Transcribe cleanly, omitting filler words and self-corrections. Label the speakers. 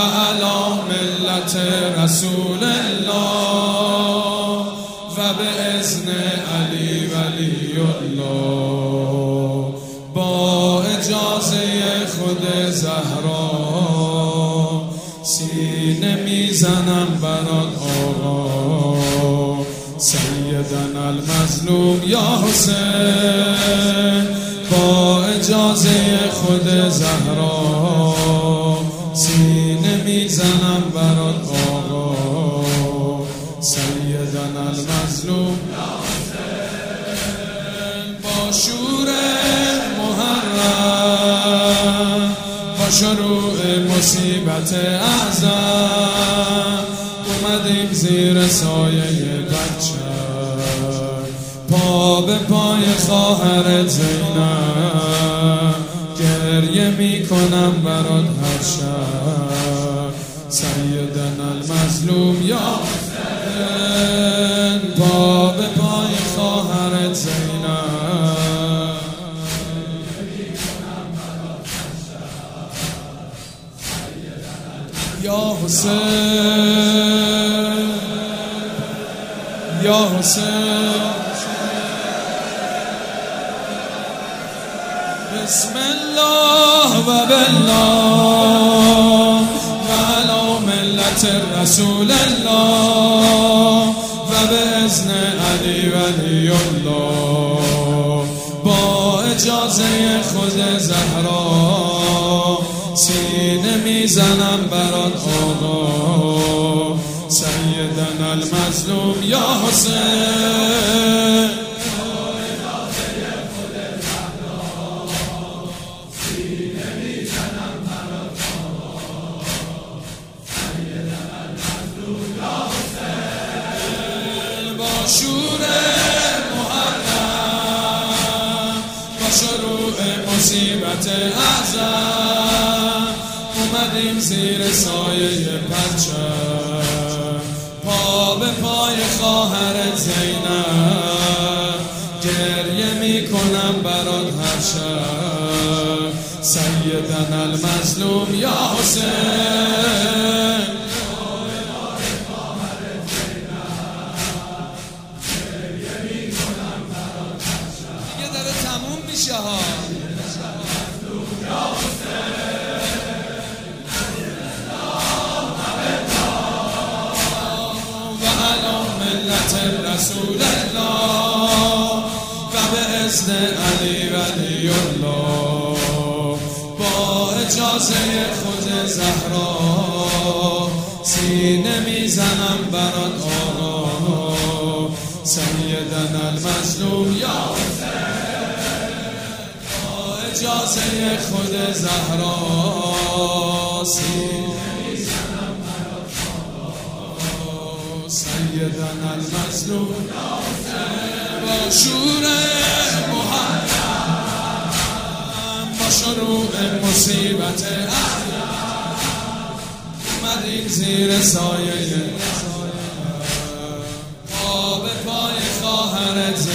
Speaker 1: علی ملت رسول الله و به اذن علی ولی الله با اجازه خود زهرا سینه میزنم برات آقا سیدنا المظلوم یا حسین با اجازه خود زهرا سینه میزنم برات آقا سیدنا المظلوم یا حسین با شور محرم با شروع مصیبت اعظم اومدیم زیر سایه بچه پا به پای خواهر زینب گریه میکنم برات هر شب سیدنا المظلوم یا حسین پا به پای خواهر زینب یا حسین یا حسین بسم الله و بالله و علی ملت رسول الله و به اذن علی ولی الله با اجازه خود زهرا سینه میزنم برات آقا سیدنا المظلوم یا حسین شور محرم با شروع مصیبت اعظم اومدیم زیر سایه پرچم پا به پای خواهر زینب گریه میکنم برات هر شب سیدنا المظلوم یا حسین رسول الله و به اذن علی ولی الله با اجازه خود زهرا سینه میزنم برات آقا سیدنا المظلوم یا حسین با اجازه خود زهرا سینه میزنم برات آقا سیدنا المظلوم با شور محرم با شروع مصیبت اعظم اومدیم زیر سایه پا به پای خواهر